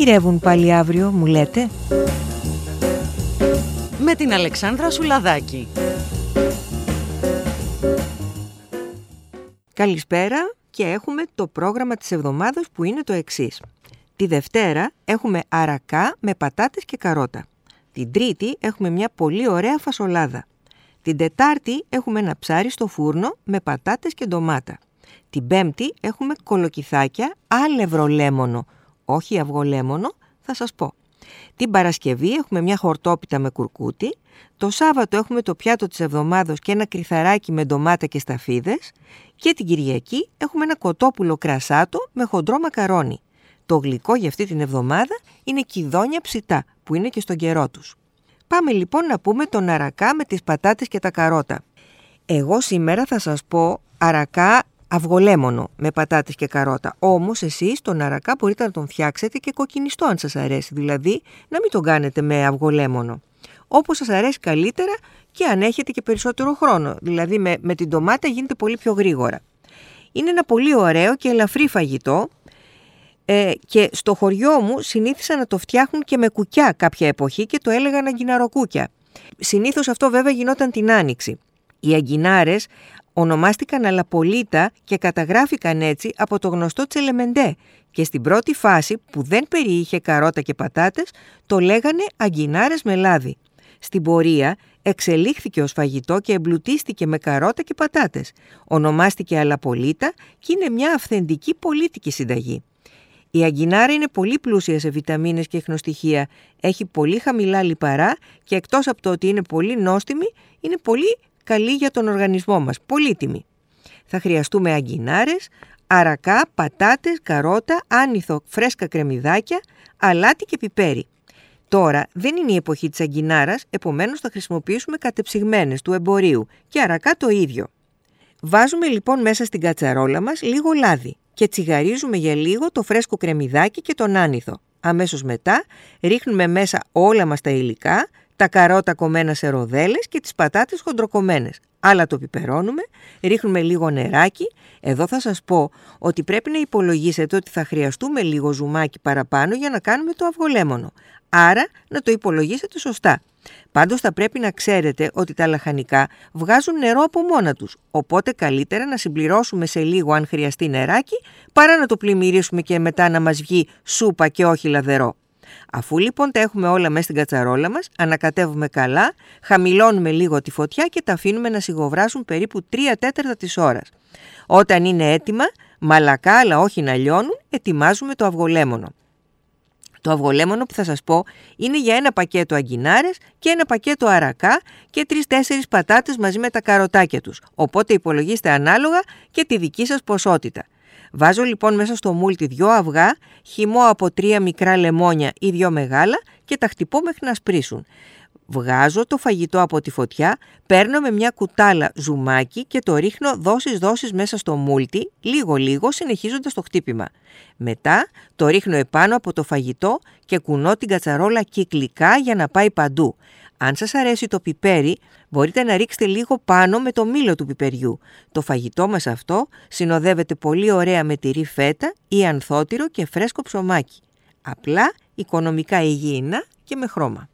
μαγειρεύουν πάλι αύριο, μου λέτε? Με την Αλεξάνδρα Σουλαδάκη. Καλησπέρα και έχουμε το πρόγραμμα της εβδομάδας που είναι το εξής. Τη Δευτέρα έχουμε αρακά με πατάτες και καρότα. Την Τρίτη έχουμε μια πολύ ωραία φασολάδα. Την Τετάρτη έχουμε ένα ψάρι στο φούρνο με πατάτες και ντομάτα. Την Πέμπτη έχουμε κολοκυθάκια, άλευρο λέμονο, όχι αυγολέμονο, θα σας πω. Την Παρασκευή έχουμε μια χορτόπιτα με κουρκούτι. Το Σάββατο έχουμε το πιάτο της εβδομάδος και ένα κρυθαράκι με ντομάτα και σταφίδες. Και την Κυριακή έχουμε ένα κοτόπουλο κρασάτο με χοντρό μακαρόνι. Το γλυκό για αυτή την εβδομάδα είναι κιδόνια ψητά, που είναι και στον καιρό τους. Πάμε λοιπόν να πούμε τον αρακά με τις πατάτες και τα καρότα. Εγώ σήμερα θα σας πω αρακά αυγολέμονο με πατάτες και καρότα. Όμως εσείς τον αρακά μπορείτε να τον φτιάξετε και κοκκινιστό αν σας αρέσει. Δηλαδή να μην τον κάνετε με αυγολέμονο. Όπως σας αρέσει καλύτερα και αν έχετε και περισσότερο χρόνο. Δηλαδή με την ντομάτα γίνεται πολύ πιο γρήγορα. Είναι ένα πολύ ωραίο και ελαφρύ φαγητό. Και στο χωριό μου συνήθισαν να το φτιάχνουν και με κουκιά κάποια εποχή και το έλεγαν αγκιναροκούκια. Συνήθως αυτό βέβαια γινόταν την Άνοιξη. Οι αγκινάρες ονομάστηκαν αλαπολίτα και καταγράφηκαν έτσι από το γνωστό τσελεμεντέ και στην πρώτη φάση που δεν περιείχε καρότα και πατάτες το λέγανε αγκινάρες με λάδι. Στην πορεία εξελίχθηκε ως φαγητό και εμπλουτίστηκε με καρότα και πατάτες. Ονομάστηκε αλαπολίτα και είναι μια αυθεντική πολίτικη συνταγή. Η αγκινάρα είναι πολύ πλούσια σε βιταμίνες και ιχνοστοιχεία, έχει πολύ χαμηλά λιπαρά και εκτός από το ότι είναι πολύ νόστιμη, είναι πολύ καλή για τον οργανισμό μας, πολύτιμη. Θα χρειαστούμε αγκινάρες, αρακά, πατάτες, καρότα, άνηθο, φρέσκα κρεμμυδάκια, αλάτι και πιπέρι. Τώρα δεν είναι η εποχή της αγκινάρας, επομένως θα χρησιμοποιήσουμε κατεψυγμένες του εμπορίου και αρακά το ίδιο. Βάζουμε λοιπόν μέσα στην κατσαρόλα μας λίγο λάδι και τσιγαρίζουμε για λίγο το φρέσκο κρεμμυδάκι και τον άνηθο. Αμέσως μετά ρίχνουμε μέσα όλα μας τα υλικά, τα καρότα κομμένα σε ροδέλες και τις πατάτες χοντροκομμένες. Άλλα το πιπερώνουμε, ρίχνουμε λίγο νεράκι. Εδώ θα σας πω ότι πρέπει να υπολογίσετε ότι θα χρειαστούμε λίγο ζουμάκι παραπάνω για να κάνουμε το αυγολέμονο. Άρα να το υπολογίσετε σωστά. Πάντως θα πρέπει να ξέρετε ότι τα λαχανικά βγάζουν νερό από μόνα τους, οπότε καλύτερα να συμπληρώσουμε σε λίγο αν χρειαστεί νεράκι, παρά να το πλημμυρίσουμε και μετά να μας βγει σούπα και όχι λαδερό. Αφού λοιπόν τα έχουμε όλα μέσα στην κατσαρόλα μας, ανακατεύουμε καλά, χαμηλώνουμε λίγο τη φωτιά και τα αφήνουμε να σιγοβράσουν περίπου 3/4 της ώρας. Όταν είναι έτοιμα, μαλακά αλλά όχι να λιώνουν, ετοιμάζουμε το αυγολέμονο. Το αυγολέμονο που θα σας πω είναι για ένα πακέτο αγκινάρες και ένα πακέτο αρακά και 3-4 πατάτες μαζί με τα καροτάκια τους. Οπότε υπολογίστε ανάλογα και τη δική σας ποσότητα. Βάζω λοιπόν μέσα στο μούλτι 2 αυγά, χυμώ από 3 μικρά λεμόνια ή 2 μεγάλα και τα χτυπώ μέχρι να σπρίσουν. Βγάζω το φαγητό από τη φωτιά, παίρνω με μια κουτάλα ζουμάκι και το ρίχνω δόσεις μέσα στο μούλτι, λίγο συνεχίζοντας το χτύπημα. Μετά το ρίχνω επάνω από το φαγητό και κουνώ την κατσαρόλα κυκλικά για να πάει παντού. Αν σας αρέσει το πιπέρι, μπορείτε να ρίξετε λίγο πάνω με το μήλο του πιπεριού. Το φαγητό μας αυτό συνοδεύεται πολύ ωραία με τυρί φέτα ή ανθότυρο και φρέσκο ψωμάκι. Απλά, οικονομικά υγιεινά και με χρώμα.